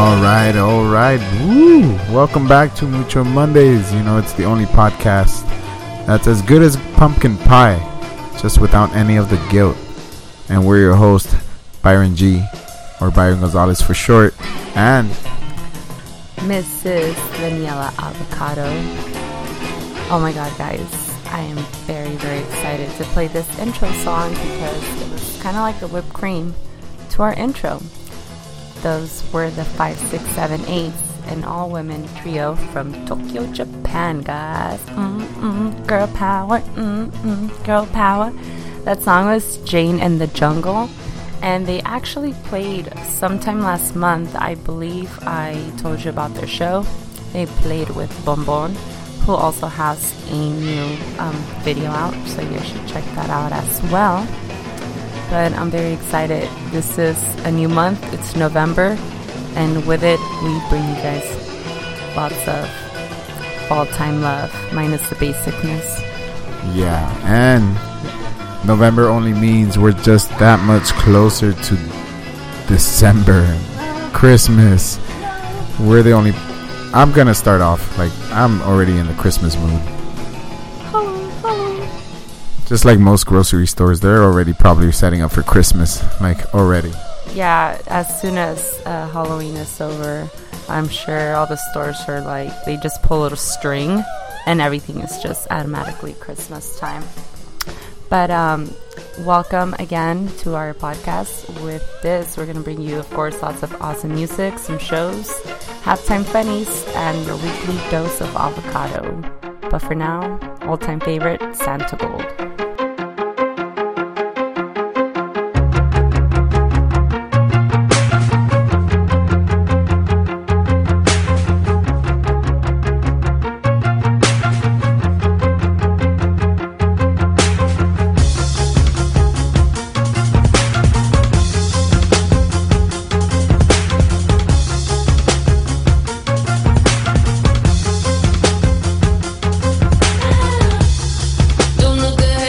All right. Woo! Welcome back to Mucho Mondays. You know, it's the only podcast that's as good as pumpkin pie, just without any of the guilt. And we're your host, Byron G, or Byron Gonzalez for short, and Mrs. Daniela Avocado. Oh my god, guys. I am very, very excited to play this intro song because it was kind of like the whipped cream to our intro. Those were the 5, 6, 7, 8, an all-women trio from Tokyo, Japan, guys. Girl power, girl power. That song was Jane and the Jungle, and they actually played sometime last month. I believe I told you about their show. They played with Bonbon, who also has a new video out, so you should check that out as well. But I'm very excited. This is a new month. It's November, and with it, we bring you guys lots of fall-time love, minus the basicness. yeah, and November only means we're just that much closer to December, Christmas. We're the only. I'm gonna start off like I'm already in the Christmas mood. Just like most grocery stores, they're already probably setting up for Christmas, like already. Yeah, as soon as Halloween is over, I'm sure all the stores are like, they just pull a little string and everything is just automatically Christmas time. But welcome again to our podcast. With this, we're going to bring you, of course, lots of awesome music, some shows, halftime funnies, and your weekly dose of avocado. But for now, all-time favorite, Santa Gold. Don't look ahead.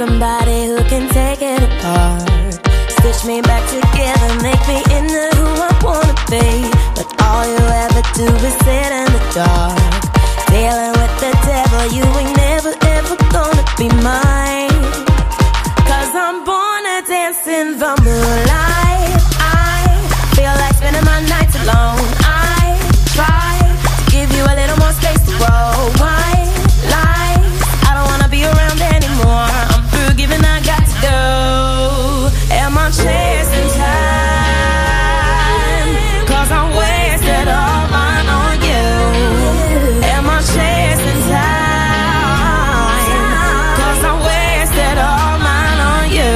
somebody who can take it apart. Stitch me back together, make me into who I wanna be. But all you ever do is sit in the dark, dealing with the devil. You ain't never ever gonna be mine, 'cause I'm born to dance in the moonlight. I feel like spending my nights alone. I try to give you a little more space to grow. White lies, I don't wanna be around anymore. I'm through giving, I got to go. Am I chasing time? 'Cause I'm wasted all mine on you. Am I chasing time? 'Cause I'm wasted all mine on you.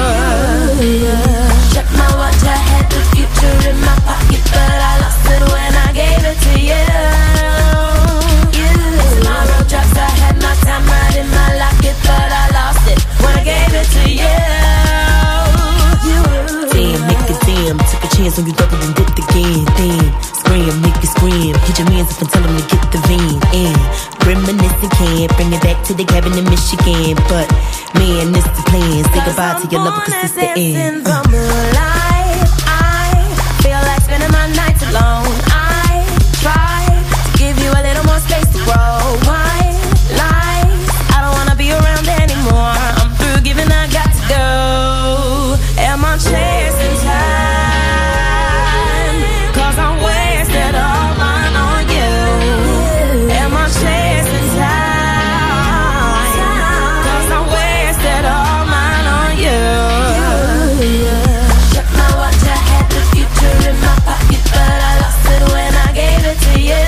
Check my watch, I had the future in my pocket, but I lost it when I gave it to you. Tomorrow drops, I had my time right in my locket, but I lost it when I gave it to you. Damn, make a damn, took a chance on you, doubled and dipped again. Damn, scream, make it scream. Hit your mans up and tell them to get the vein in. Reminiscing, can't bring it back to the cabin in Michigan, but man, this the plan. Say goodbye to your lover, 'cause it's the end. The moonlight, I feel like spending my nights alone. I try to give you a little more space to grow. White lies, I don't wanna be around anymore. I'm through giving, I got to go. Am I chasing time? 'Cause I'm wasted all mine on you. Am I chasing time? 'Cause I'm wasted all mine on you. Check my watch, I had the future in my pocket, but I lost it when I gave it to you.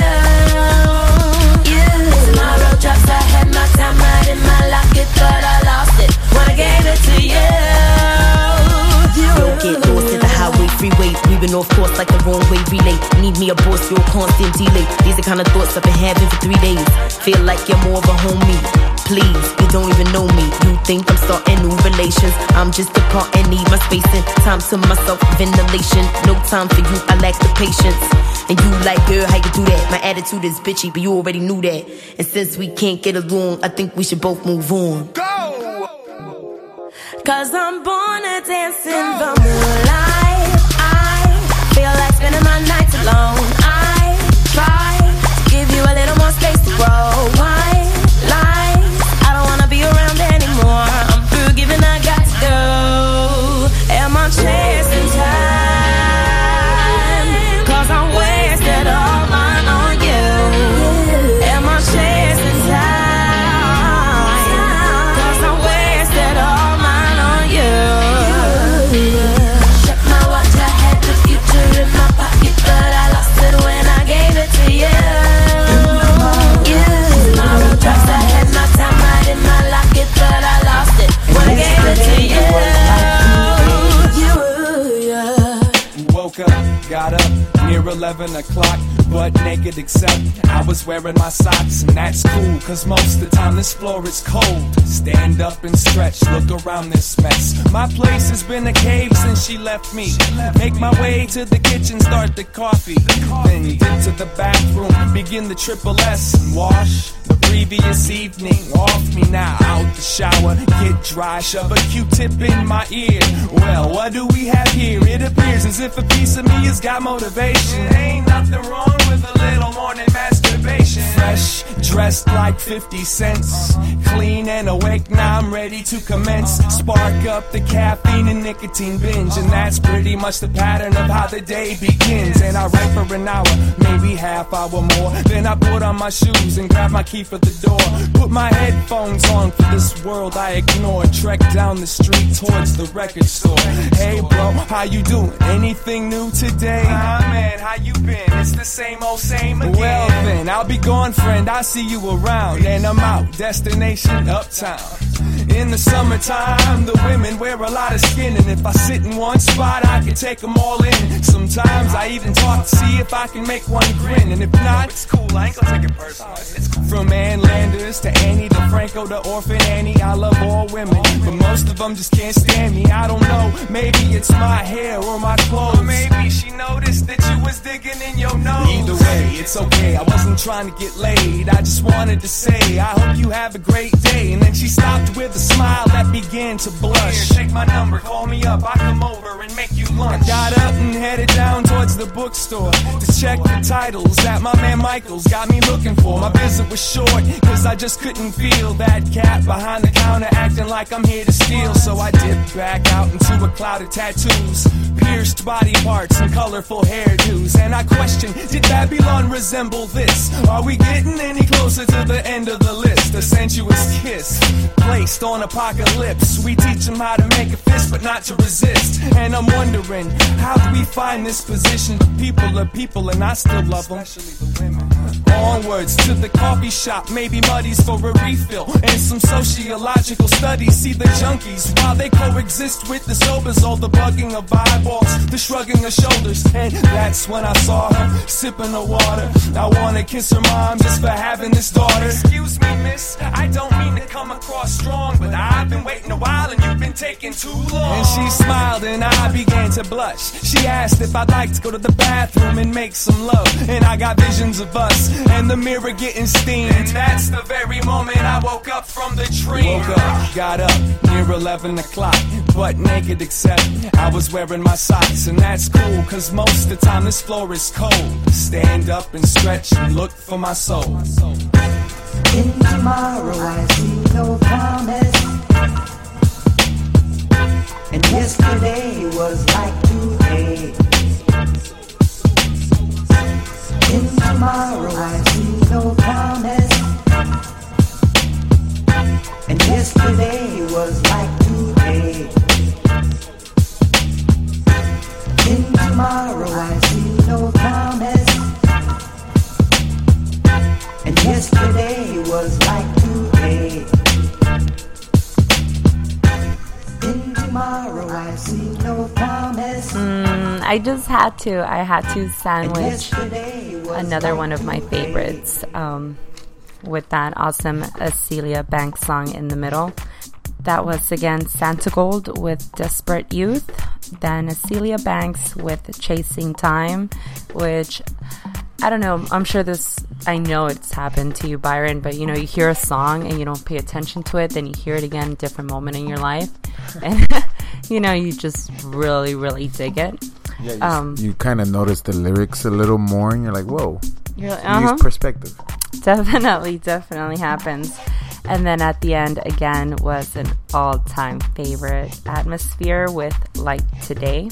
Tomorrow drops, I had my time right in my locket, but I lost it when I gave it to you. Don't get lost in the highway freeway, weaving off course like the wrong way relay. Need me a boss, real constant delay. These are kind of thoughts I've been having for 3 days. Feel like you're more of a homie. Please, you don't even know me. You think I'm starting new relations. I'm just a part and need my space and time to myself, ventilation. No time for you, I lack the patience. And you like, girl, how you do that? My attitude is bitchy, but you already knew that. And since we can't get along, I think we should both move on. Go! 'Cause I'm born to dance in the moonlight. I feel like spending my nights alone. I try to give you a little more space to grow. White lies, I don't wanna be around anymore. I'm through giving, I got to go. Am I chasing time? 'Cause I'm wasted all mine on you. Am I chasing time? 'Cause I'm wasted all mine on you. Check my watch, I had the future in my pocket, but I lost it when I gave it to you. Tomorrow drops, I had my time right in my locket, but I lost it when I gave it to you. Woke up, got up, near 11 o'clock, butt naked except I was wearing my socks. And that's cool, 'cause most of the time this floor is cold. Stand up and stretch, look around this mess. My place has been a cave since she left me. Make my way to the kitchen, start the coffee. Then get to the bathroom, begin the triple S and wash the previous evening off me. Now out the shower, get dry, shove a Q-tip in my ear. Well, what do we have here? It appears as if a piece of me has got motivation. Ain't nothing wrong with a little morning masturbation. Fresh, dressed like 50 cents, clean and awake, now I'm ready to commence. Spark up the caffeine and nicotine binge, and that's pretty much the pattern of how the day begins. And I write for an hour, maybe half hour more. Then I put on my shoes and grab my key for the door. Put my headphones on for this world I ignore. Trek down the street towards the record store. Hey bro, how you doing? Anything new today? Man, how you been? It's the same old same again. Well then, I'll be gone friend, I'll see you around. And I'm out, destination uptown. In the summertime, the women wear a lot of skin, and if I sit in one spot, I can take them all in. Sometimes I even talk to see if I can make one grin, and if not, it's cool, I ain't gonna take it personal. It's cool. From Ann Landers to Annie DeFranco to Orphan Annie, I love all women, but most of them just can't stand me. I don't know, maybe it's my hair or my clothes, or maybe she noticed that you was digging in your nose. Either way, it's okay, I wasn't trying to get laid, I just wanted to say, I hope you have a great day. And then she stopped with a smile that began to blush. Here, take my number, call me up, I come over and make you lunch. I got up and headed down towards the bookstore to check the titles that my man Michael's got me looking for. My visit was short, cause I just couldn't feel that cat behind the counter acting like I'm here to steal. So I dipped back out into a cloud of tattoos, pierced body parts and colorful hairdos. And I questioned, did Babylon resemble this? Are we getting any closer to the end of the list? A sensuous kiss placed on Apocalypse. We teach them how to make a fist but not to resist. And I'm wondering, how do we find this position? People are people and I still love them. Onwards to the coffee shop, maybe Muddy's for a refill. And some sociological studies see the junkies while they coexist with the sobers. All the bugging of eyeballs, the shrugging of shoulders. And that's when I saw her sipping the water. I wanna kiss her mom just for having this daughter. Excuse me, miss, I don't mean to come across strong, but I've been waiting a while and you've been taking too long. And she smiled and I began to blush. She asked if I'd like to go to the bathroom and make some love. And I got visions of us and the mirror getting steamed. And that's the very moment I woke up from the dream. Woke up, got up, near 11 o'clock, butt naked except I was wearing my socks. And that's cool, cause most of the time this floor is cold. Stand up and stretch and look for my soul. In tomorrow I see no promise, and yesterday was like today. In tomorrow I see no promise, and yesterday was like today. In tomorrow I see no promise, and yesterday was like today. In tomorrow I see no promise. I just had to. I had to sandwich another one of my favorites with that awesome Azealia Banks song in the middle. That was again Santigold with Desperate Youth. Then Azealia Banks with Chasing Time, which I don't know, I'm sure I know it's happened to you, Byron, but you hear a song and you don't pay attention to it, then you hear it again, a different moment in your life, and you just really, really dig it. Yeah, you kind of notice the lyrics a little more and you're like, whoa, you're like, use perspective. Definitely happens. And then at the end, again, was an all-time favorite, Atmosphere with Light Today.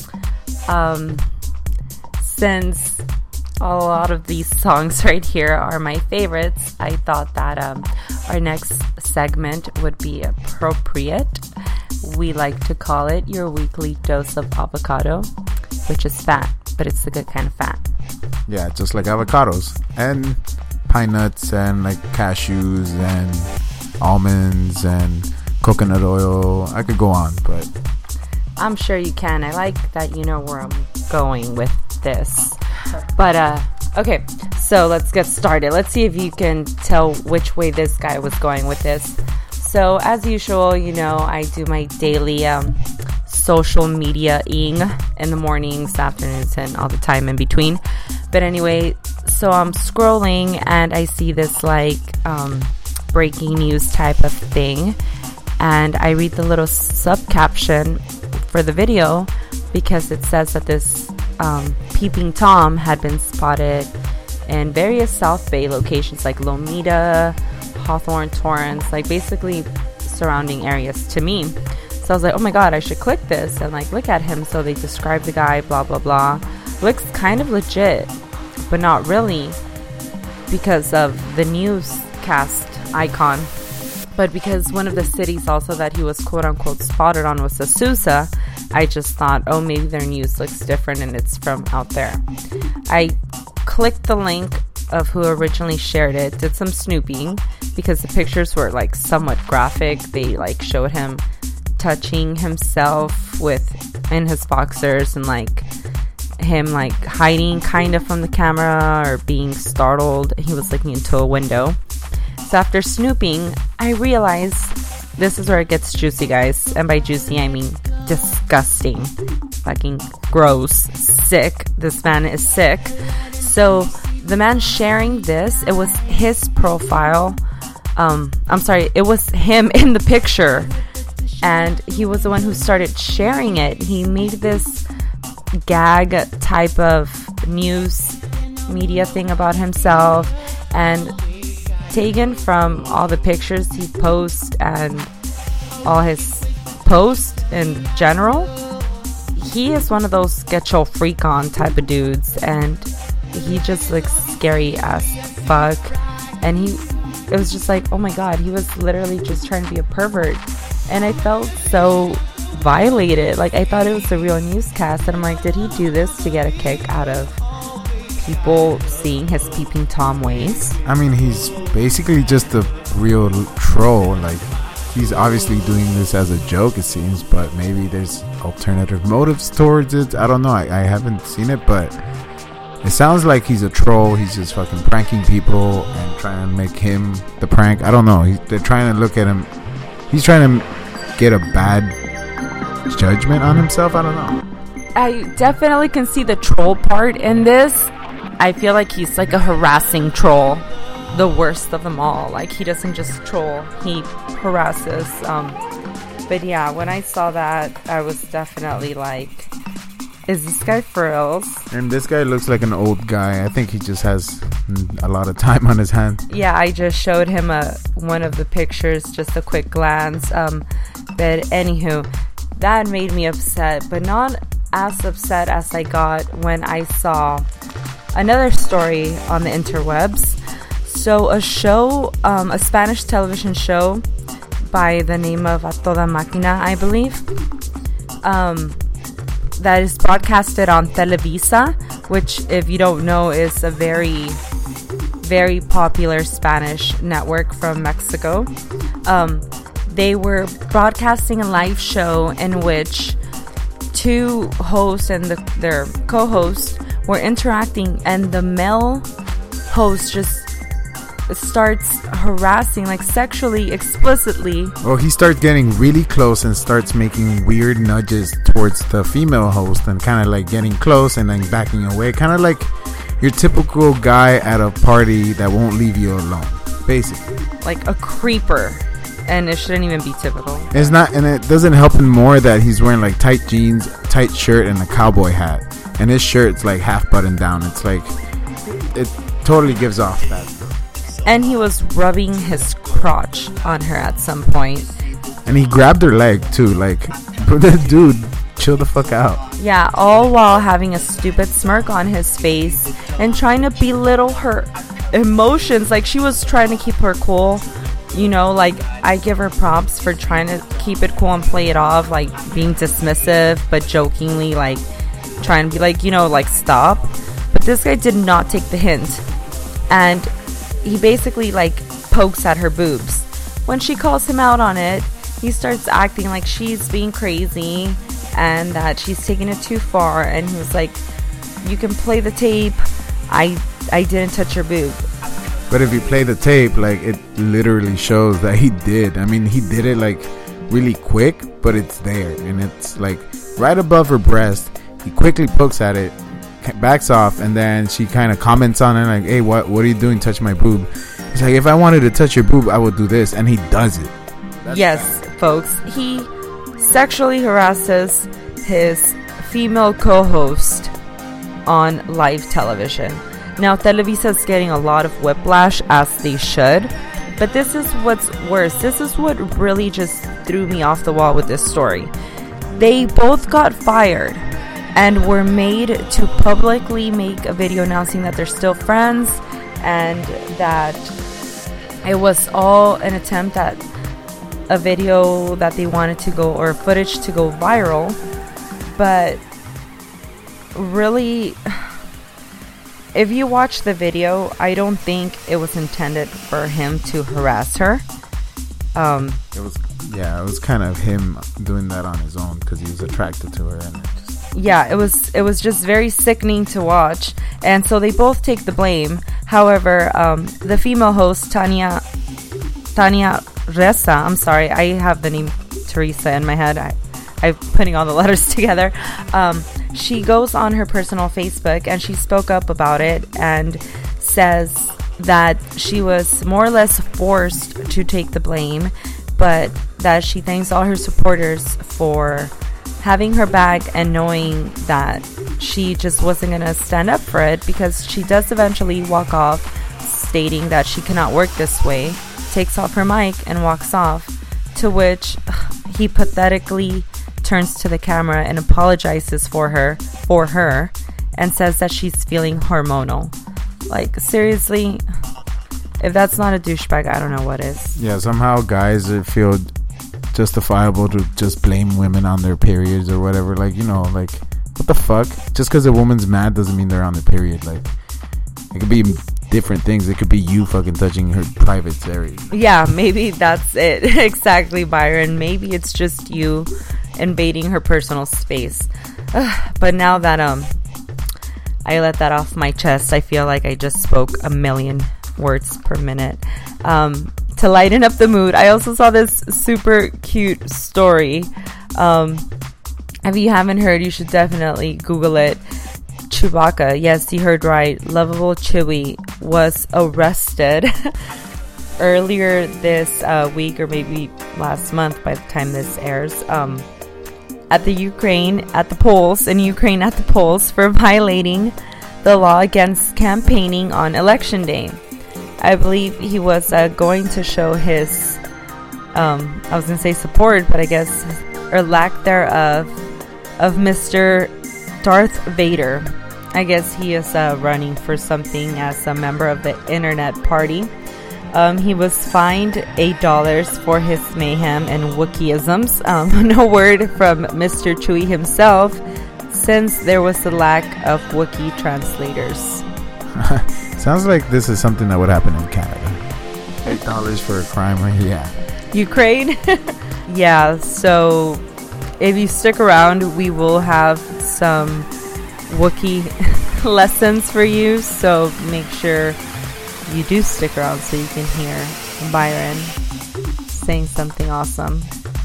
Since a lot of these songs right here are my favorites, I thought that our next segment would be appropriate. We like to call it your weekly dose of avocado, which is fat, but it's the good kind of fat. Yeah, just like avocados and pine nuts and like cashews and almonds and coconut oil. I could go on, but I'm sure you can. I like that you know where I'm going with this. But okay, so let's get started. Let's see if you can tell which way this guy was going with this. So as usual, I do my daily social media-ing in the mornings, afternoons, and all the time in between. But anyway, so I'm scrolling and I see this breaking news type of thing, and I read the little sub-caption for the video because it says that this peeping Tom had been spotted in various South Bay locations like Lomita, Hawthorne, Torrance, basically surrounding areas to me. So I was like, oh my god, I should click this and look at him. So they describe the guy, blah blah blah. Looks kind of legit, but not really because of the newscast icon. But because one of the cities also that he was quote unquote spotted on was Azusa, I just thought, oh, maybe their news looks different and it's from out there. I clicked the link of who originally shared it, did some snooping because the pictures were somewhat graphic. They showed him touching himself in his boxers and him hiding kind of from the camera or being startled. He was looking into a window. So after snooping, I realized this is where it gets juicy, guys. And by juicy, I mean disgusting. Fucking gross. Sick. This man is sick. So the man sharing this, it was his profile. It was him in the picture. and he was the one who started sharing it. He made this gag type of news media thing about himself, and taken from all the pictures he posts and all his posts in general, he is one of those get your freak on type of dudes, and he just looks scary as fuck. And it was just like, oh my god, he was literally just trying to be a pervert, and I felt so violated. Like, I thought it was a real newscast, and I'm like, did he do this to get a kick out of people seeing his peeping Tom ways? I mean, he's basically just a real troll. Like, he's obviously doing this as a joke, it seems, but maybe there's alternative motives towards it. I don't know. I haven't seen it, but it sounds like he's a troll. He's just fucking pranking people and trying to make him the prank. I don't know. They're trying to look at him. He's trying to get a bad judgment on himself. I don't know. I definitely can see the troll part in this. I feel like he's like a harassing troll, the worst of them all. Like, he doesn't just troll, he harasses. But yeah, when I saw that, I was definitely like, is this guy for reals? And this guy looks like an old guy. I think he just has a lot of time on his hands. Yeah, I just showed him one of the pictures, just a quick glance. But anywho, that made me upset, but not as upset as I got when I saw another story on the interwebs. So a show, a Spanish television show by the name of A Toda Máquina, I believe, that is broadcasted on Televisa, which, if you don't know, is a very, very popular Spanish network from Mexico. They were broadcasting a live show in which two hosts and their co-host were interacting, and the male host just starts harassing, like sexually, explicitly. Well, he starts getting really close and starts making weird nudges towards the female host, and kind of like getting close and then backing away, kind of like your typical guy at a party that won't leave you alone, basically. Like a creeper. And it shouldn't even be typical. It's not, and it doesn't help him more that he's wearing like tight jeans, tight shirt, and a cowboy hat. And his shirt's like half buttoned down. It's like, it totally gives off that. And he was rubbing his crotch on her at some point. And he grabbed her leg too. Like, dude, chill the fuck out. Yeah, all while having a stupid smirk on his face and trying to belittle her emotions. Like, she was trying to keep her cool. You know, like, I give her props for trying to keep it cool and play it off, like being dismissive, but jokingly, like, trying to be like, you know, like, stop. But this guy did not take the hint. And he basically, like, pokes at her boobs. When she calls him out on it, he starts acting like she's being crazy and that she's taking it too far. And he was like, you can play the tape. I didn't touch your boob. But if you play the tape, like, it literally shows that he did. I mean, he did it like really quick, but it's there, and it's like right above her breast. He quickly pokes at it, backs off, and then she kind of comments on it like, hey, what are you doing touching my boob? He's like, if I wanted to touch your boob, I would do this, and he does it. Yes, folks, he sexually harasses his female co-host on live television. Now, Televisa is getting a lot of whiplash, as they should. But this is what's worse. This is what really just threw me off the wall with this story. They both got fired and were made to publicly make a video announcing that they're still friends and that it was all an attempt at a video that they wanted to go, or footage to go viral. But really, if you watch the video, I don't think it was intended for him to harass her. It was kind of him doing that on his own because he was attracted to her, and it was just very sickening to watch. And so they both take the blame. However, the female host, Tania Reza, I'm sorry, I have the name Teresa in my head. I'm putting all the letters together. She goes on her personal Facebook and she spoke up about it and says that she was more or less forced to take the blame but that she thanks all her supporters for having her back and knowing that she just wasn't going to stand up for it, because she does eventually walk off, stating that she cannot work this way, takes off her mic and walks off, to which he pathetically turns to the camera and apologizes for her and says that she's feeling hormonal. Like, seriously, if that's not a douchebag, I don't know what is. Yeah, somehow guys feel justifiable to just blame women on their periods or whatever. Like, you know, like, what the fuck? Just because a woman's mad doesn't mean they're on their period. Like, it could be different things. It could be you fucking touching her private area. Yeah, maybe that's it. Exactly, Byron. Maybe it's just you invading her personal space. But now that I let that off my chest, I feel like I just spoke a million words per minute. To lighten up the mood, I also saw this super cute story. If you haven't heard, you should definitely Google it. Chewbacca, yes, you heard right, lovable Chewie was arrested earlier this week, or maybe last month by the time this airs, at the Ukraine at the polls for violating the law against campaigning on election day. I believe he was going to show his I was going to say support, but I guess, or lack thereof, of Mr. Darth Vader. I guess he is running for something as a member of the Internet Party. He was fined $8 for his mayhem and Wookieisms. No word from Mr. Chewie himself, since there was a lack of Wookiee translators. Sounds like this is something that would happen in Canada. $8 for a crime, right? Yeah. Ukraine? Yeah, so if you stick around, we will have some Wookiee lessons for you, so make sure you do stick around so you can hear Byron saying something awesome.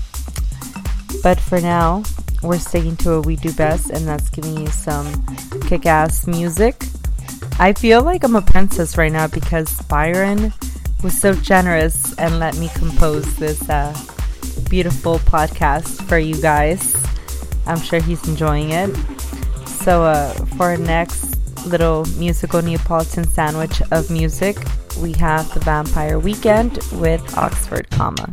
But for now, we're sticking to what we do best, and that's giving you some kick-ass music. I feel like I'm a princess right now because Byron was so generous and let me compose this beautiful podcast for you guys. I'm sure he's enjoying it. So for our next little musical Neapolitan sandwich of music, we have The Vampire Weekend with Oxford Comma.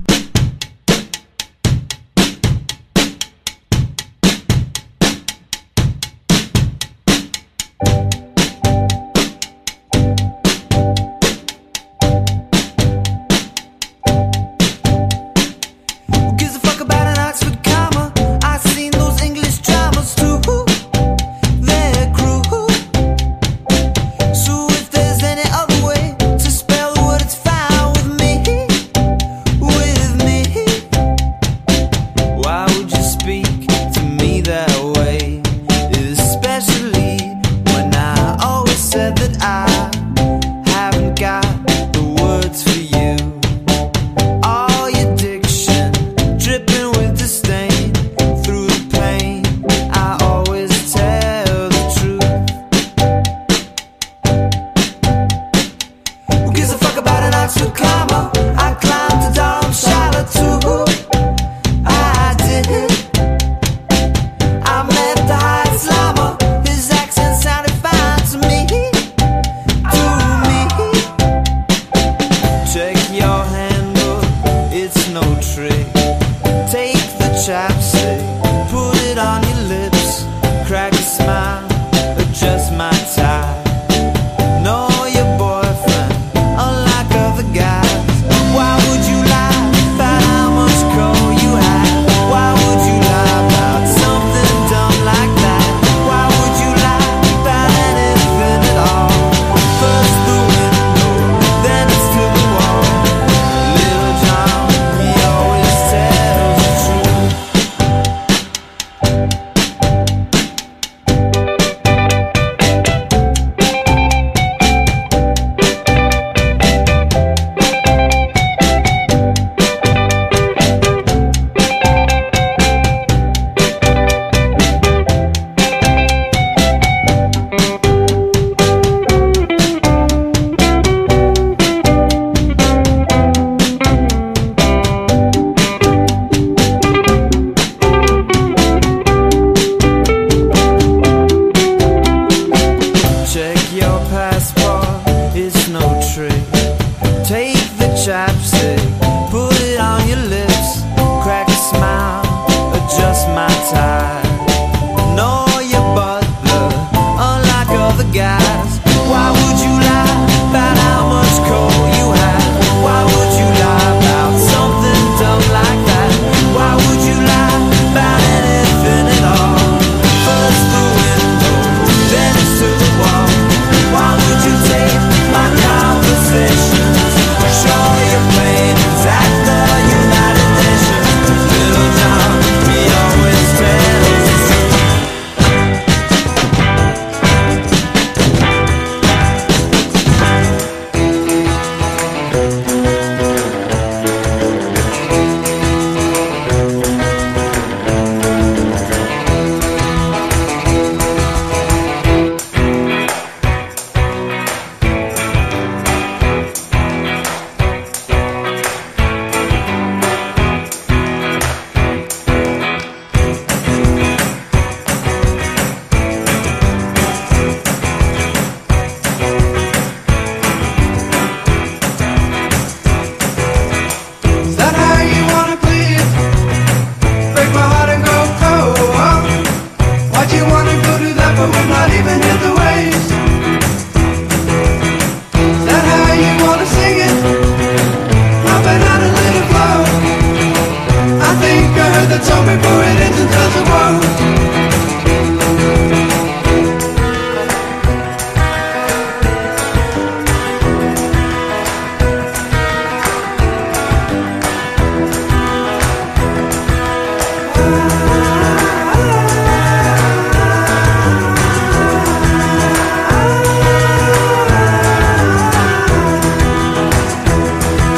the top before it ends and turns the world.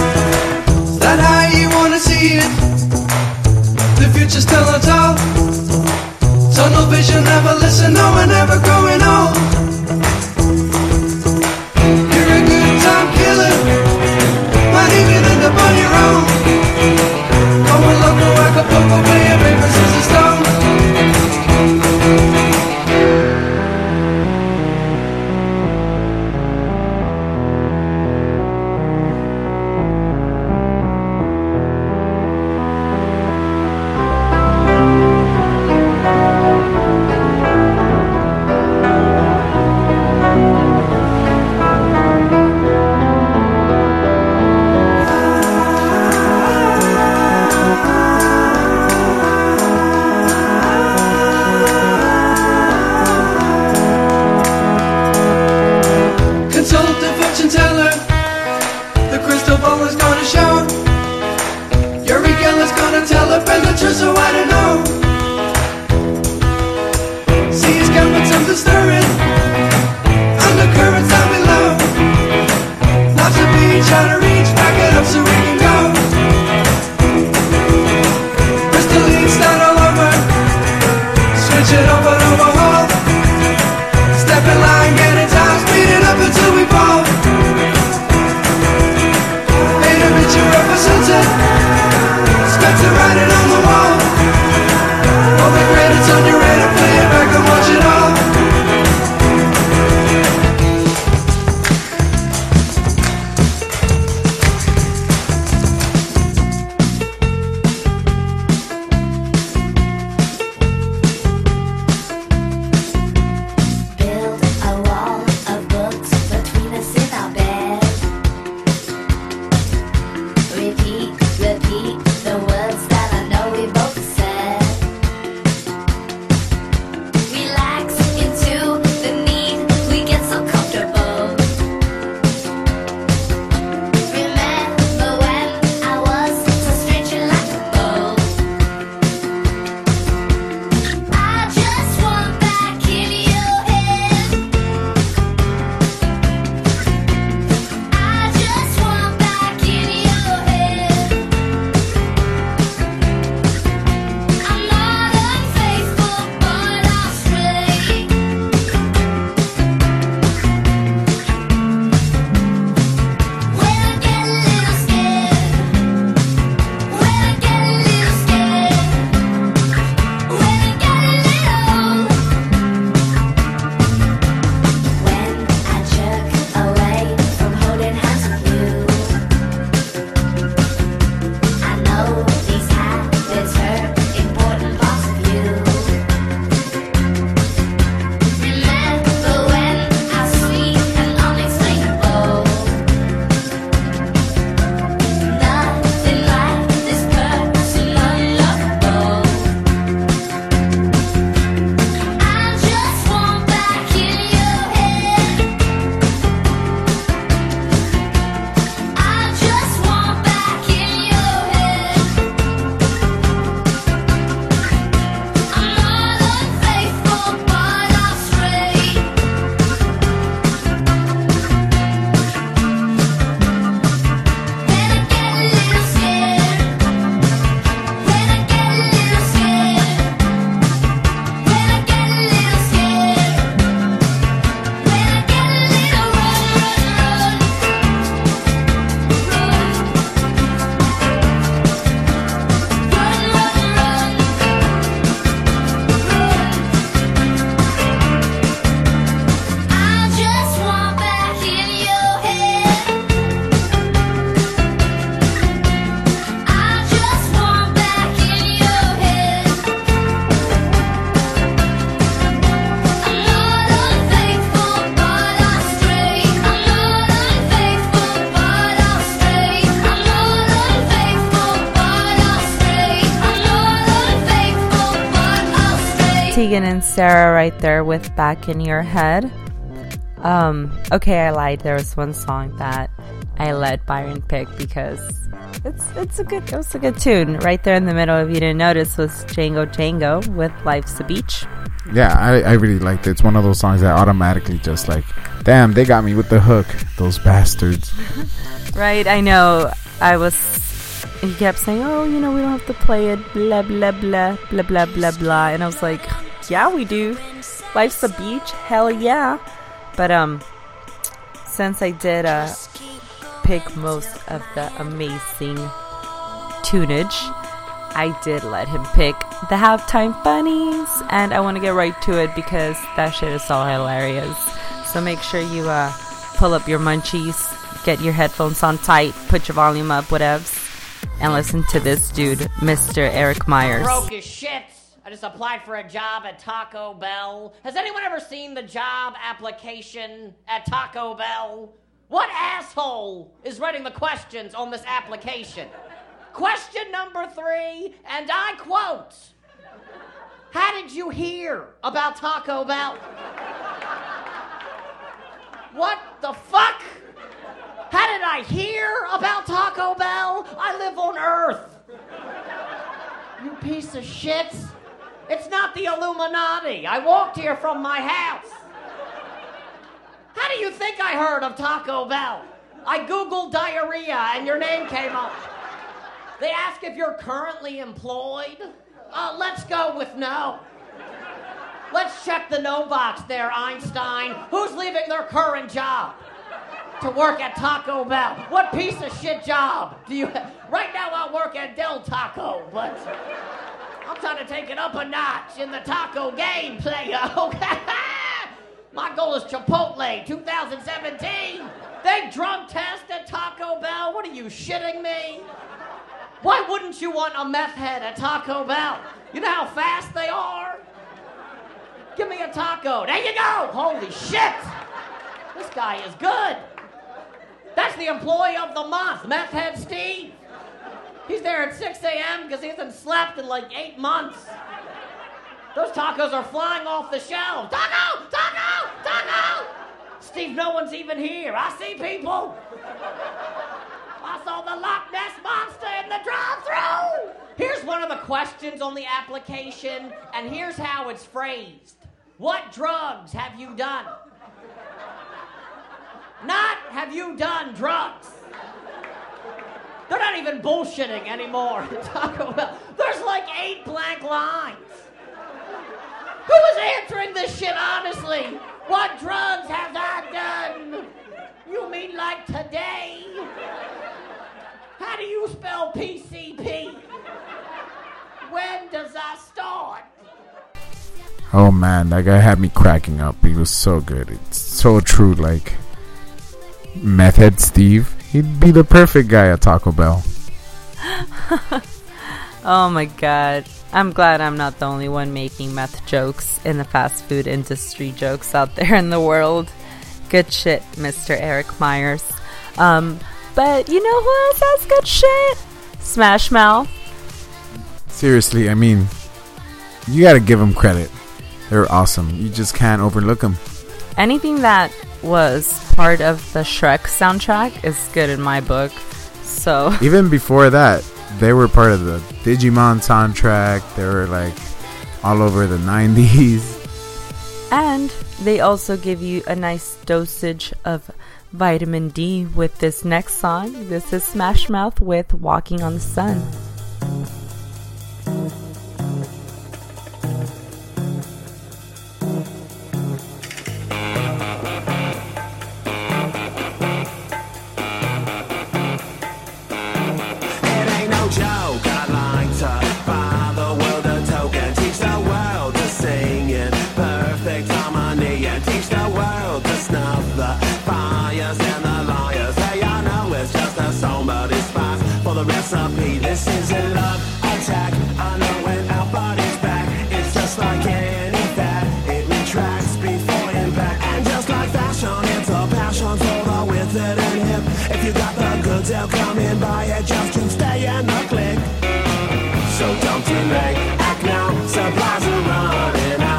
Is that how you wanna see it? The future's still not all. Tegan and Sarah right there with Back in Your Head. Okay, I lied. There was one song that I let Byron pick because it was a good tune. Right there in the middle, if you didn't notice, was Django Django with Life's a Beach. Yeah, I really liked it. It's one of those songs that automatically just like, damn, they got me with the hook, those bastards. Right, I know. He kept saying, oh, we don't have to play it, blah, blah, blah, blah, blah, blah, blah. And I was like, yeah, we do. Life's a Beach, hell yeah. But, since I did, pick most of the amazing tunage, I did let him pick the Halftime Bunnies, and I want to get right to it because that shit is so hilarious. So make sure you pull up your munchies, get your headphones on tight, put your volume up, whatevs, and listen to this dude, Mr. Eric Myers. Broke as shit. I just applied for a job at Taco Bell. Has anyone ever seen the job application at Taco Bell? What asshole is writing the questions on this application? Question number 3, and I quote, how did you hear about Taco Bell? What the fuck? How did I hear about Taco Bell? I live on Earth. You piece of shit. It's not the Illuminati. I walked here from my house. How do you think I heard of Taco Bell? I Googled diarrhea and your name came up. They ask if you're currently employed. Let's go with no. Let's check the no box there, Einstein. Who's leaving their current job to work at Taco Bell? What piece of shit job do you have? Right now I work at Del Taco, but I'm trying to take it up a notch in the taco game, player. My goal is Chipotle 2017. They drug test at Taco Bell. What are you, shitting me? Why wouldn't you want a meth head at Taco Bell? You know how fast they are? Give me a taco. There you go. Holy shit. This guy is good. That's the employee of the month, Meth Head Steve. He's there at 6 a.m. because he hasn't slept in like 8 months. Those tacos are flying off the shelves. Taco! Taco! Taco! Steve, no one's even here. I see people. I saw the Loch Ness Monster in the drive-thru. Here's one of the questions on the application, and here's how it's phrased. What drugs have you done? Not have you done drugs. They're not even bullshitting anymore at Taco Bell. There's like 8 blank lines. Who is answering this shit honestly? What drugs have I done? You mean like today? How do you spell PCP? When does I start? Oh man, that guy had me cracking up. He was so good. It's so true. Like Meth Head Steve, he'd be the perfect guy at Taco Bell. Oh my god. I'm glad I'm not the only one making meth jokes in the fast food industry, jokes out there in the world. Good shit, Mr. Eric Myers. But you know who else has good shit? Smash Mouth. Seriously, I mean, you gotta give them credit. They're awesome. You just can't overlook them. Anything that was part of the Shrek soundtrack is good in my book. So even before that, they were part of the Digimon soundtrack. They were like all over the 90s. And they also give you a nice dosage of vitamin D with this next song. This is Smash Mouth with Walking on the Sun. This is a love attack. I know when our body's back, it's just like any fat. It retracts before impact. And just like fashion, it's a passion for the with it and hip. If you got the goods, they'll come in by it just to stay in the click. So don't delay, act now, supplies are running out.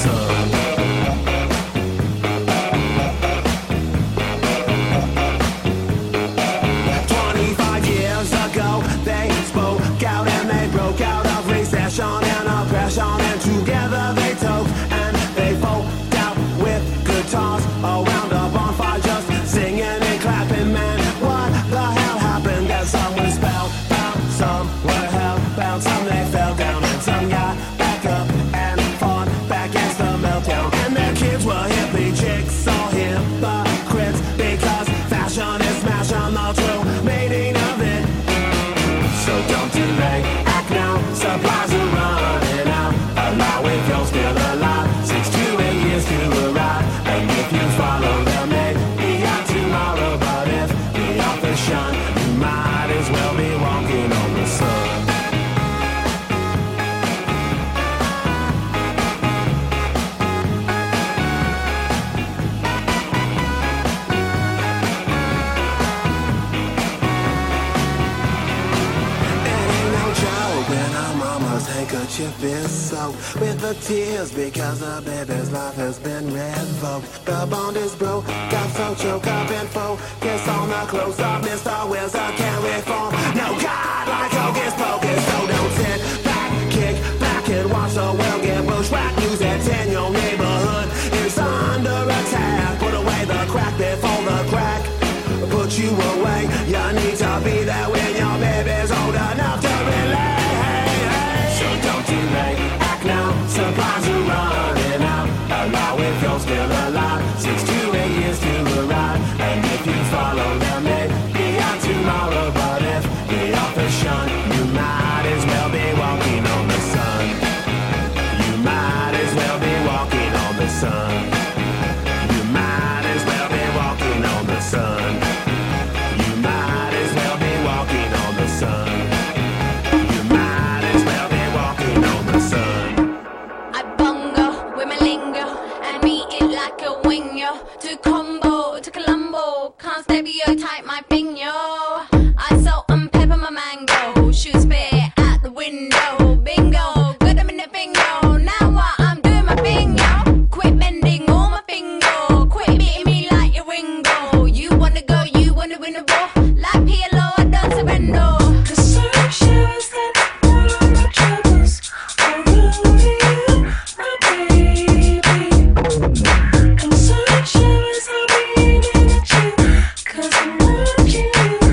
sun. 25 years ago, they spoke out and they broke out of recession and oppression, and together they took and they folk out with guitars around a bonfire, just singing and clapping. Man, what the hell happened? That some were spellbound, some were hellbound, some they fell down, and some got back up and fought back against the meltdown. And their kids were hippie chicks, all hypocrites, because fashion is smashing the true meaning of it. So don't delay, act now, supplies are running out. Allow if you're still alive, 6 to 8 years to arrive. And if you follow them, maybe out tomorrow. But if the authors shine, you might as well be walking on the sun. When our mama's handkerchief is soaked with the tears because the baby's life has been revoked. The bond is broke, got so choked up and focus on the close-up. Mr. Wills, I can't reform. No God like Hocus Pocus, so don't sit back, kick back and watch the world get bushwhacked. News that's in your neighborhood is under attack. Put away the crack before the crack put you away. You need to be there when your baby's old enough to relate. So don't delay, act now, supplies are running out. Allow if you're still alive, 6 to 8 years to arrive. And if you follow them, maybe out tomorrow. But if the authors shun, you might as well be walking on the sun. You might as well be walking on the sun. You might as well be walking on the sun. You might as well be walking on the sun. You might as well be walking on the sun. I bungo with my lingo and meet it like a winger. To combo, to Colombo, can't stereotype my thing, yo. I salt and pepper my mango, shoot spit at the window. Bingo, good I'm in the bingo. Now what I'm doing my thing, yo. Quit bending all my finger, quit beating me like your Ringo. You wanna go, you wanna win a war. Like PLO, I don't surrender. The sun shows that all of my troubles are only you, my baby. And sun shows I'm beaming at you, 'cause I want you.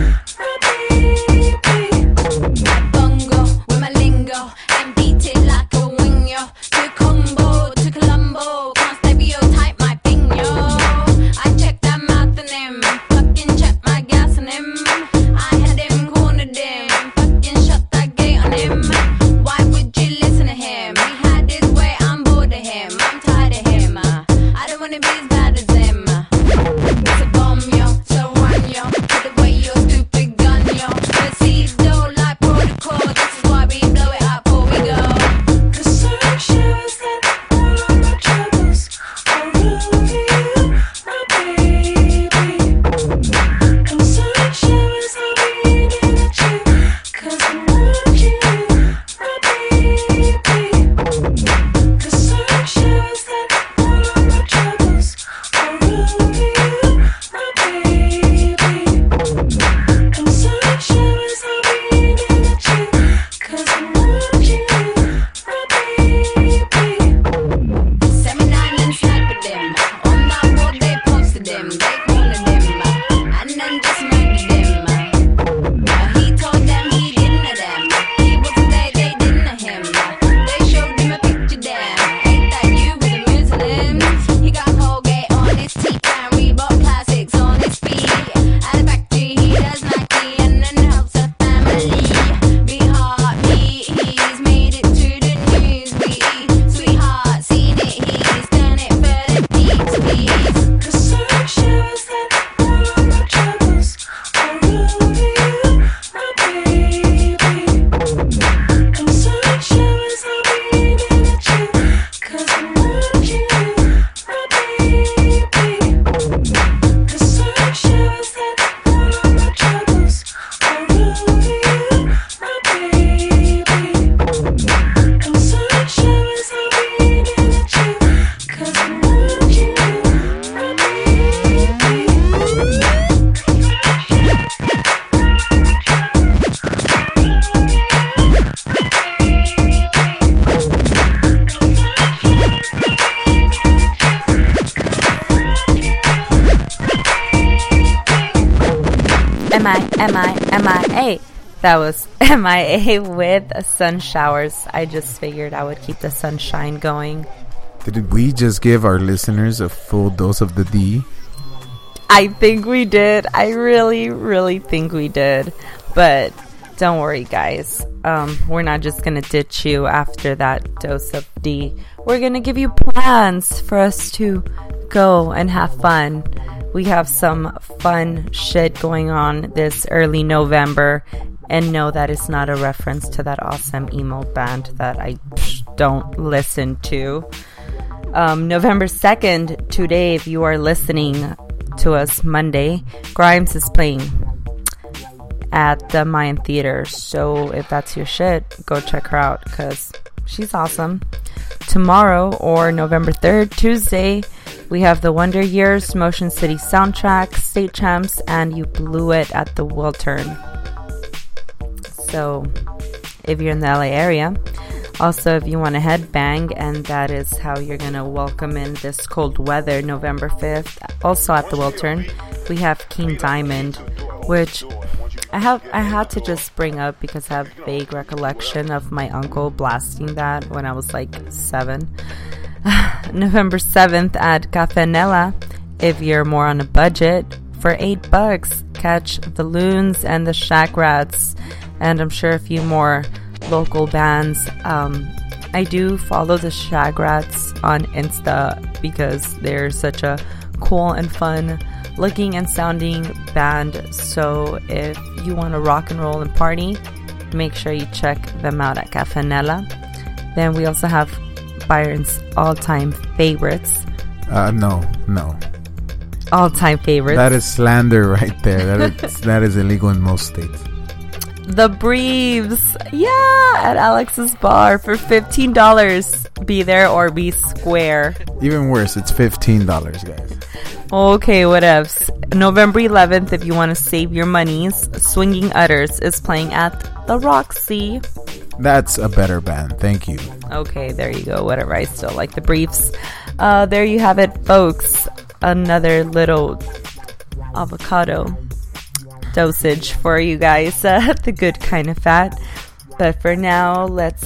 MIA. That was MIA with sun showers. I just figured I would keep the sunshine going. Did we just give our listeners a full dose of the D? I think we did. I really, really think we did. But don't worry, guys. We're not just going to ditch you after that dose of D. We're going to give you plans for us to go and have fun. We have some fun shit going on this early November. And no, that is not a reference to that awesome emo band that I don't listen to. November 2nd, today, if you are listening to us Monday, Grimes is playing at the Mayan Theater. So if that's your shit, go check her out because she's awesome. Tomorrow, or November 3rd, Tuesday, we have the Wonder Years, Motion City Soundtrack, State Champs, and You Blew It at the Wiltern. So if you're in the LA area, also if you want to headbang, and that is how you're going to welcome in this cold weather, November 5th, also at the Wiltern, we have King Diamond, which I had to just bring up because I have vague recollection of my uncle blasting that when I was like 7. November 7th at Cafe Nella, if you're more on a budget, for $8, catch the Loons and the Shack Rats, and I'm sure a few more local bands. I do follow the Shack Rats on Insta because they're such a cool and fun looking and sounding band. So if you want to rock and roll and party, make sure you check them out at Cafe Nella. Then we also have Byron's all-time favorites. No. All-time favorites. That is slander right there. That is illegal in most states. The Breves, yeah, at Alex's Bar for $15. Be there or be square. Even worse, it's $15, guys. Okay, whatevs. November 11th, if you want to save your monies, Swinging Utters is playing at the Roxy. That's a better band, thank you. Okay, there you go, whatever, I still like the Briefs. There you have it, folks. Another little avocado dosage for you guys, the good kind of fat. But for now, let's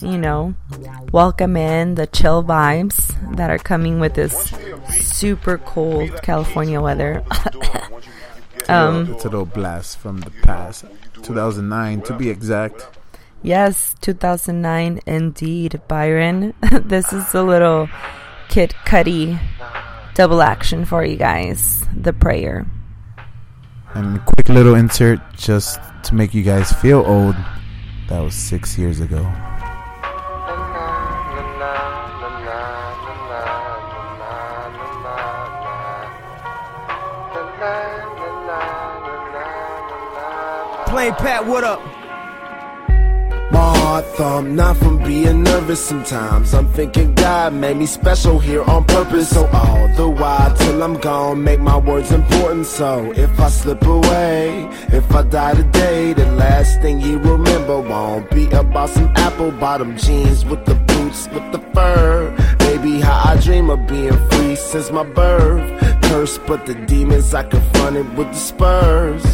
welcome in the chill vibes that are coming with this super cold California weather. It's a little blast from the past, 2009 to be exact. Yes, 2009 indeed, Byron. This is a little Kid Cudi double action for you guys, The Prayer. And a quick little insert just to make you guys feel old. That was 6 years ago. Play Pat, what up? My heart thump, not from being nervous sometimes. I'm thinking God made me special here on purpose. So all the while till I'm gone, make my words important. So if I slip away, if I die today, the last thing you remember won't be about some apple bottom jeans with the boots, with the fur. Baby, how I dream of being free since my birth. Cursed, but the demons I confronted with the spurs.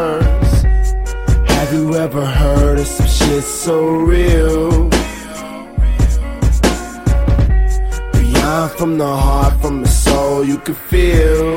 Have you ever heard of some shit so real? Beyond from the heart, from the soul, you can feel.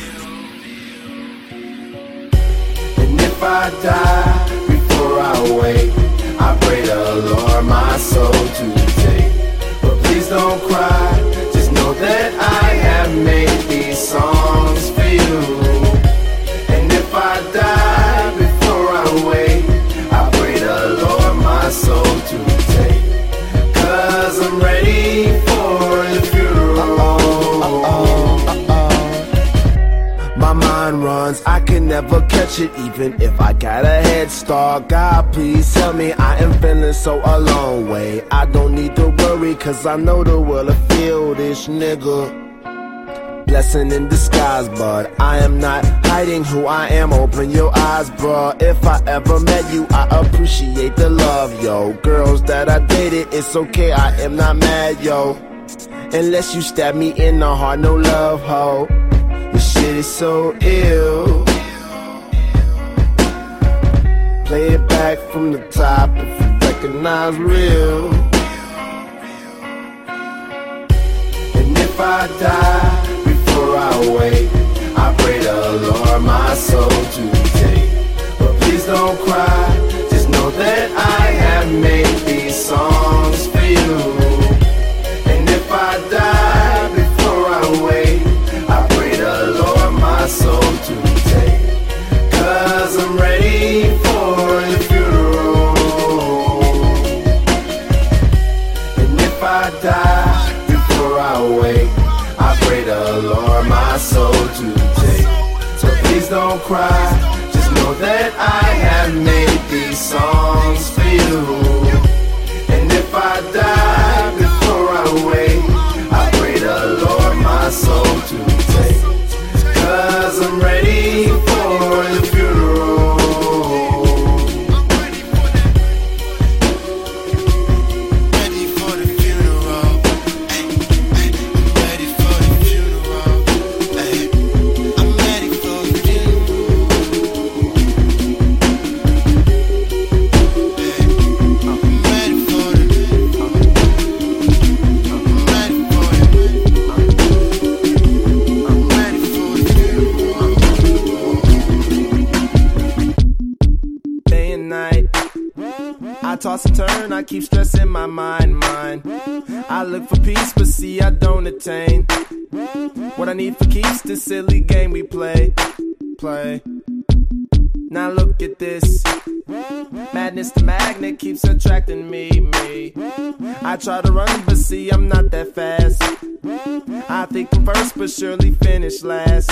And if I die before I wake, I pray the Lord my soul to take. But please don't cry, just know that I have made these songs for you. And if I die before I wake, I pray the Lord my soul to take. Cause I'm ready for the funeral. My mind runs, I can never catch it even if I got a head start. God please tell me I am feeling so a long way. I don't need to worry cause I know the world will feel this nigga. Blessing in disguise, but I am not hiding who I am. Open your eyes, bruh. If I ever met you, I appreciate the love, yo. Girls that I dated, it's okay, I am not mad, yo. Unless you stab me in the heart, no love, ho. This shit is so ill. Play it back from the top if you recognize real. And if I die before I wake, I pray the Lord my soul to take. But please don't cry, just know that I have made these songs for you. And if I die before I wake, I pray the Lord my soul to take. 'Cause I'm ready for the funeral. And if I die before I wake, I pray the Lord my soul to take. So please don't cry, just know that I have made these songs for you. And if I die before I wake, I pray the Lord my soul to take. 'Cause I'm ready for the funeral. Ready for the funeral. Ay, ay, I'm ready for the funeral. Ay, I'm ready for the funeral. Ay, I'm ready for the I'm ready for the I'm ready for the funeral. Day and night, I toss and turn, I keep stressing my mind. I look for peace, but see I don't attain. What I need for keeps this silly game we play. Now look at this. Madness, the magnet keeps attracting me. I try to run, but see I'm not that fast. I think I'm first, but surely finish last.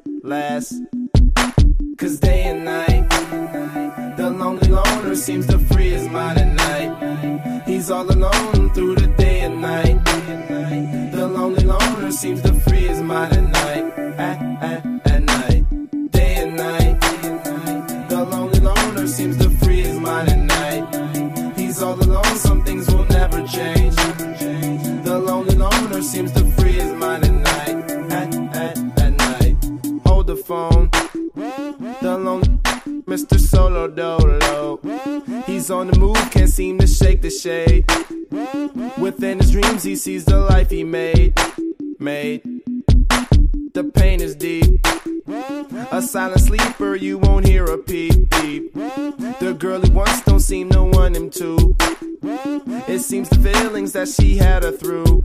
'Cause day and night, the lonely loner seems to free his mind at night. He's all alone through the day and night. The lonely loner seems to free his mind at night. At night, day and night. The lonely loner seems to free his mind at night. He's all alone, some things will never change. The lonely loner seems to free his mind at night. At night, hold the phone. The lonely Mr. Solo Dolo. He's on the move, can't seem to shake the shade. Within his dreams, he sees the life he made. The pain is deep. A silent sleeper, you won't hear a peep. The girl he wants don't seem to want him to. It seems the feelings that she had her through.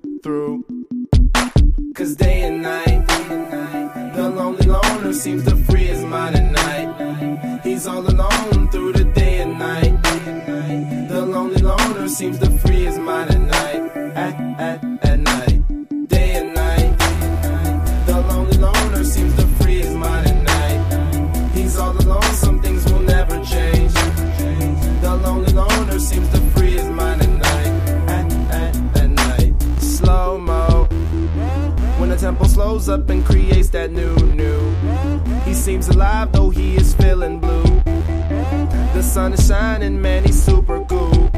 'Cause day and night, the lonely loner seems to free his mind at night. He's all alone through the day and night. The lonely loner seems to free his mind at night. At night, day and night. The lonely loner seems to free his mind at night. He's all alone, some things will never change. The lonely loner seems to free his mind at night. At night, slow-mo. When the tempo slows up and creates that new. He seems alive though he is feeling blue. The sun is shining, man, he's super cool.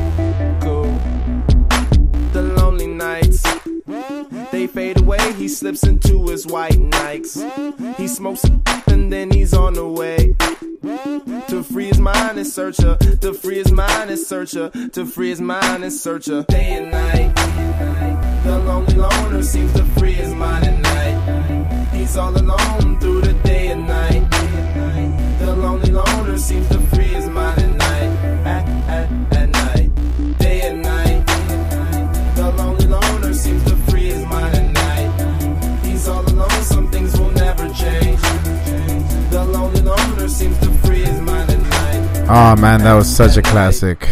The lonely nights, they fade away, he slips into his white Nikes. He smokes and then he's on the way. To free his mind and searcher, to free his mind and searcher, to free his mind and searcher. Day and night, the lonely loner seems to free his mind at night. He's all alone through the day and night. The lonely loner seems to free his mind at night. At night, day and night. The lonely loner seems to free his mind at night. He's all alone, some things will never change. The lonely loner seems to free his mind at night. Oh man, that was such a classic.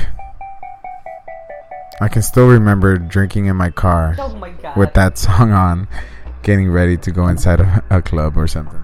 I can still remember drinking in my car Oh my god. with that song on, getting ready to go inside a club or something.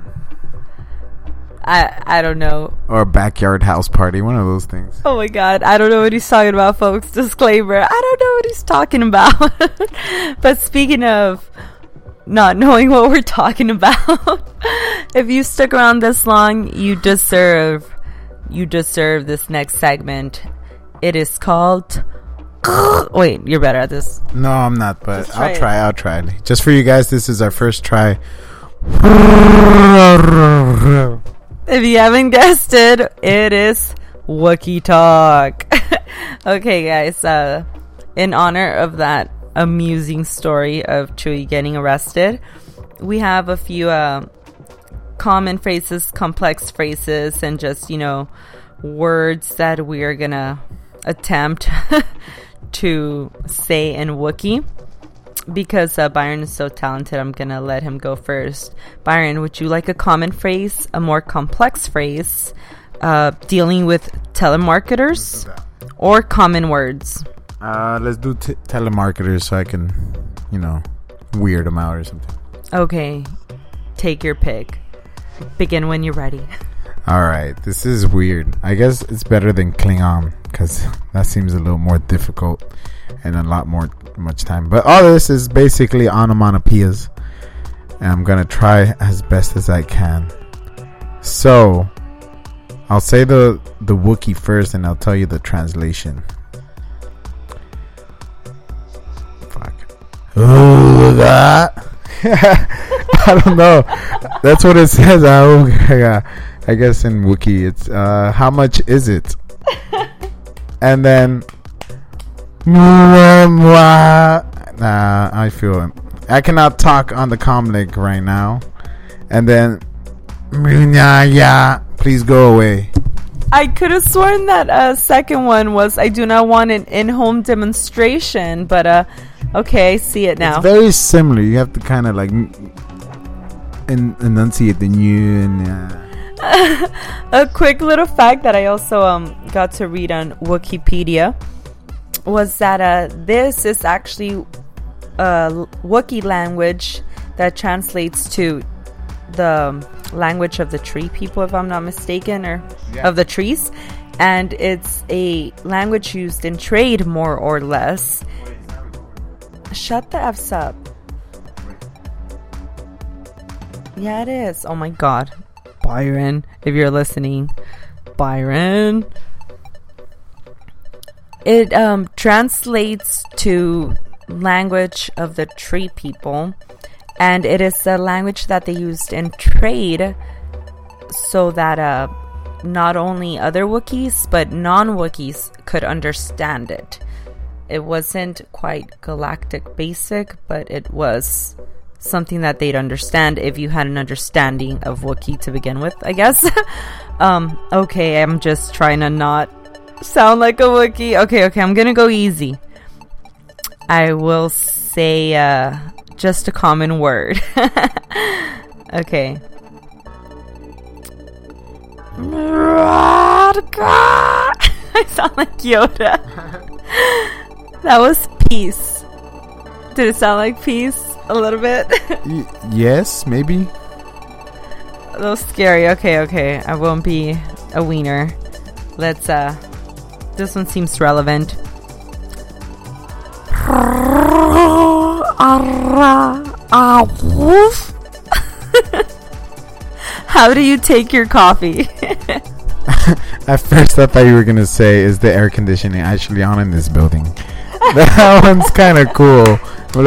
I don't know. Or a backyard house party, one of those things. Oh my god, I don't know what he's talking about, folks. Disclaimer, I don't know what he's talking about. But speaking of not knowing what we're talking about, if you stuck around this long, you deserve this next segment. It is called wait, you're better at this. No, I'm not, but Just try I'll try. Just for you guys, this is our first try. If you haven't guessed it, it is Wookiee talk. Okay, guys. In honor of that amusing story of Chewie getting arrested, we have a few common phrases, complex phrases, and just, words that we are gonna attempt to say in Wookiee. Because Byron is so talented, I'm gonna let him go first. Byron, would you like a common phrase, a more complex phrase, dealing with telemarketers, or common words? Let's do telemarketers so I can, weird them out or something. Okay, take your pick. Begin when you're ready. Alright, this is weird. I guess it's better than Klingon, because that seems a little more difficult and a lot more much time. But all this is basically onomatopoeias, and I'm gonna try as best as I can. So I'll say the Wookiee first, and I'll tell you the translation. Fuck. Ooh, that. I don't know. That's what it says. I guess in Wookiee it's how much is it? And then nah, I feel it. I cannot talk on the comlink right now. And then please go away. I could have sworn that second one was I do not want an in-home demonstration, but okay, I see it now. It's very similar. You have to kind of like enunciate the new and A quick little fact that I also got to read on Wikipedia was that this is actually a Wookiee language that translates to the language of the tree people, if I'm not mistaken, or of the trees, and it's a language used in trade, more or less. Shut the F's up. Yeah, it is. Oh my god, Byron, if you're listening, Byron. It translates to language of the tree people, and it is a language that they used in trade so that not only other Wookiees but non-Wookiees could understand it. It wasn't quite galactic basic, but it was something that they'd understand if you had an understanding of Wookiee to begin with, I guess. Okay, I'm just trying to not sound like a Wookiee. Okay, I'm gonna go easy. I will say just a common word. Okay. I sound like Yoda. That was peace. Did it sound like peace a little bit? Yes, maybe. A little scary. Okay. I won't be a wiener. Let's this one seems relevant. How do you take your coffee? At first I thought you were going to say, is the air conditioning actually on in this building? That one's kind of cool.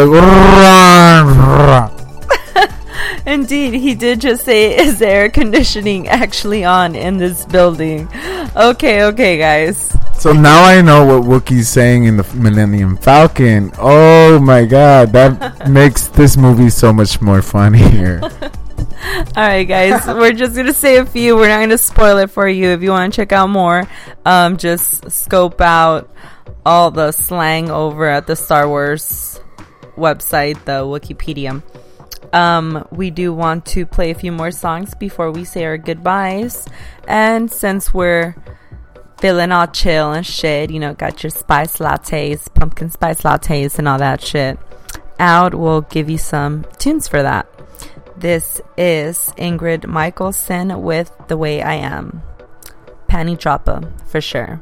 Indeed, he did just say, is the air conditioning actually on in this building? Okay, guys. So now I know what Wookiee's saying in the Millennium Falcon. Oh my god, that makes this movie so much more funnier. Alright, guys, we're just gonna say a few. We're not gonna spoil it for you. If you want to check out more, just scope out all the slang over at the Star Wars website, the Wikipedia. We do want to play a few more songs before we say our goodbyes, and since we're feeling all chill and shit, got your spice lattes, pumpkin spice lattes and all that shit out, we'll give you some tunes for that. This is Ingrid Michaelson with The Way I Am. Panty dropper for sure.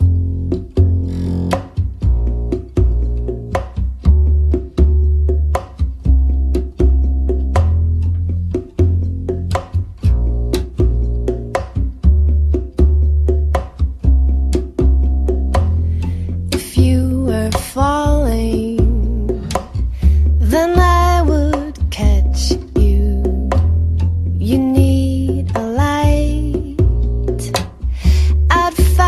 Falling, then I would catch you. You need a light. I'd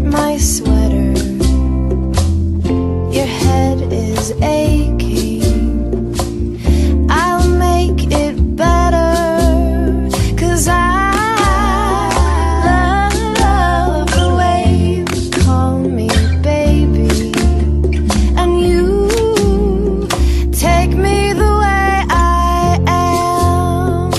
my sweater. Your head is aching. I'll make it better, 'cause I love the way you call me baby, and you take me the way I am.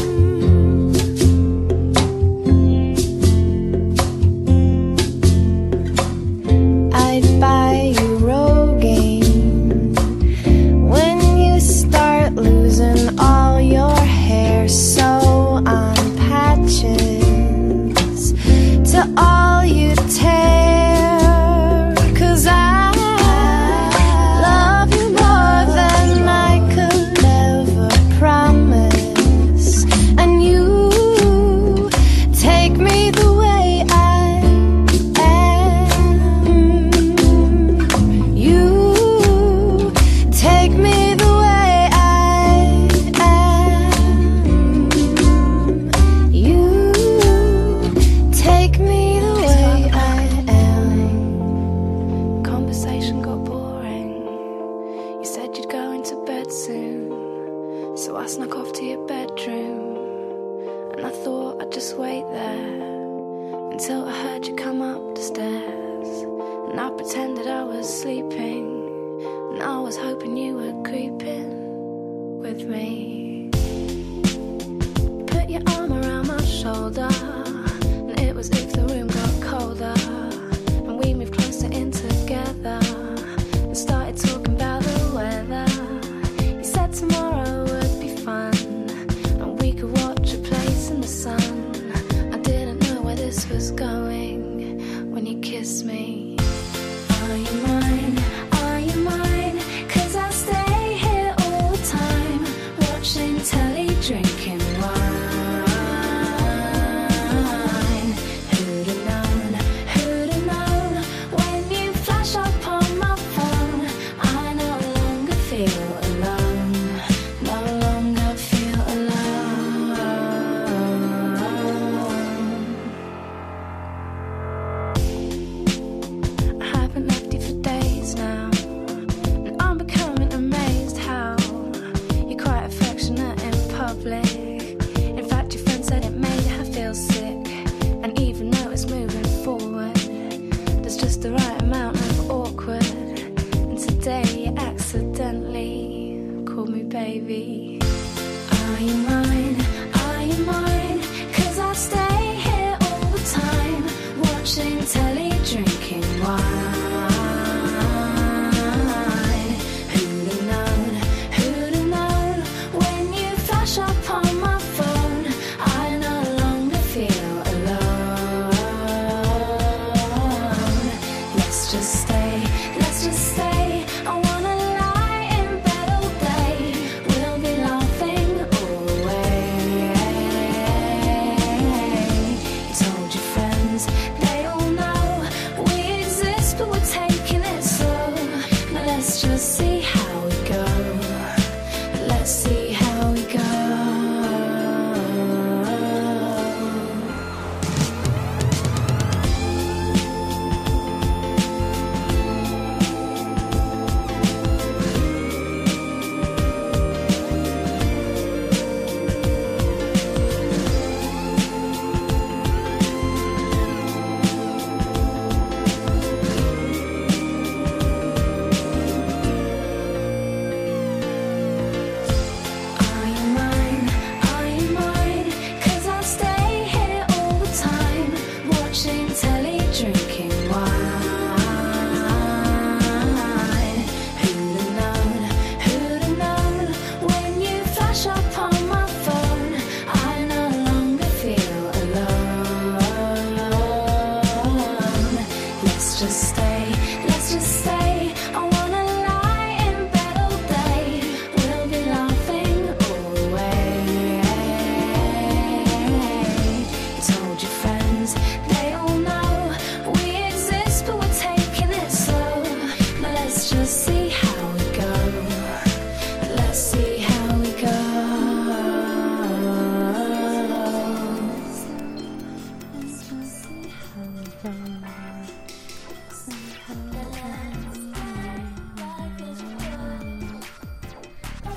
I'd buy you Rogaine when you start losing all your hair, sew on patches to all you tear, 'cause I love you more than I could ever promise, and you take me the way I am. You take me the way I am. You take me the way I am. Conversation got boring. You said you'd go into bed soon, so I snuck off to your bedroom, and I thought I'd just wait there until I heard you come up the stairs, and I pretended I was sleeping, and I was hoping you were creeping with me. Put your arm around my shoulder, and it was if the room got colder, and we moved closer in together and started talking about the weather. You said tomorrow would be fun, and we could watch a place in the sun. I didn't know where this was going when you kissed me. Are you mine? Are you mine? 'Cause I stay here all the time, watching telly, drinking wine. Who'd have known? Who'd have known? When you flash up on my phone, I no longer feel alone. No longer feel alone. I haven't left you for days now, and I'm becoming amazed how you're quite affectionate in public. In fact, your friend said it made her feel sick, and even though it's moving forward, there's just the right amount of awkward. And today you accidentally called me baby. Are you mine? Are you mine? 'Cause I stay here all the time, watching telly, drinking wine. Who'd have known? Who'd have known? When you flash up on my phone, I no longer feel alone. Let's just stay. Let's just stay. I wanna lie in bed all day. We'll be laughing all the way. You told your friends, they all know we exist, but we're taking it slow. Now let's just see how we go. Let's see how we go. Are you mine? Are you mine? 'Cause I stay here all the time, watching telly, drinking wine. Who'd have known? Who'd have known? When you flash up on my phone, I no longer feel alone. Let's just stay. Let's just stay. I wanna lie in bed all day. We'll be laughing all the way. You told your friends, they all know we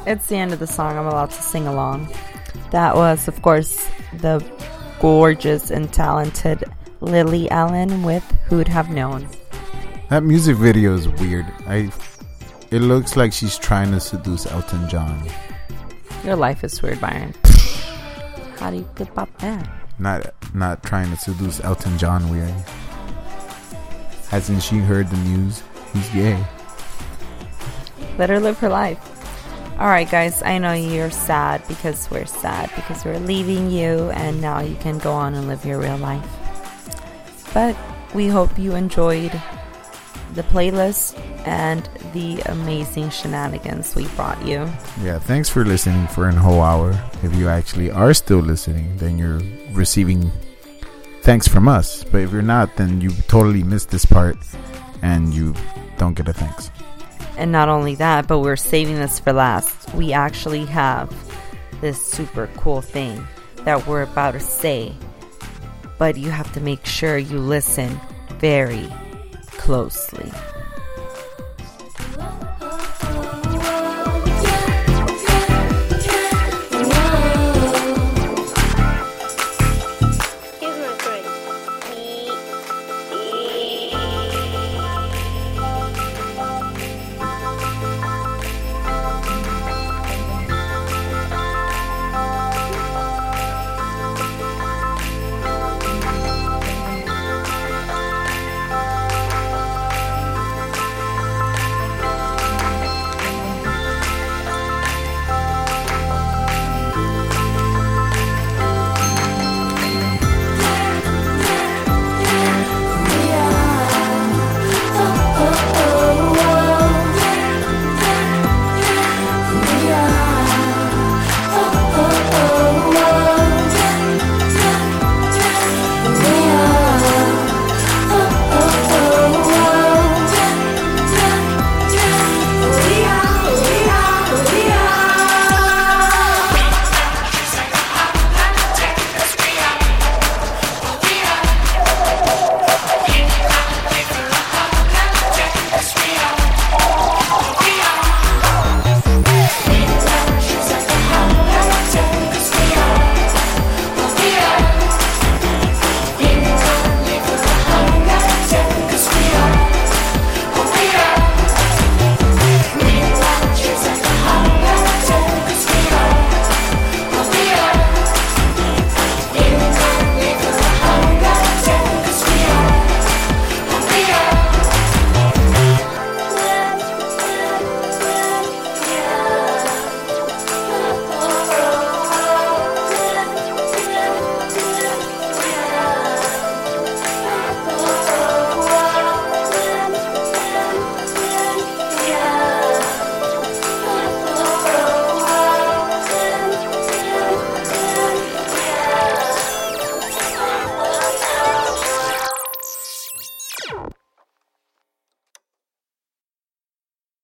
It's the end of the song. I'm allowed to sing along. That was, of course, the gorgeous and talented Lily Allen with Who'd Have Known. That music video is weird. It looks like she's trying to seduce Elton John. Your life is weird, Byron. How do you feel about that? Not trying to seduce Elton John weird. Hasn't she heard the news? He's gay. Let her live her life. Alright guys, I know you're sad because we're leaving you, and now you can go on and live your real life. But we hope you enjoyed the playlist and the amazing shenanigans we brought you. Yeah, thanks for listening for a whole hour. If you actually are still listening, then you're receiving thanks from us. But if you're not, then you totally missed this part and you don't get a thanks. And not only that, but we're saving this for last. We actually have this super cool thing that we're about to say, but you have to make sure you listen very closely.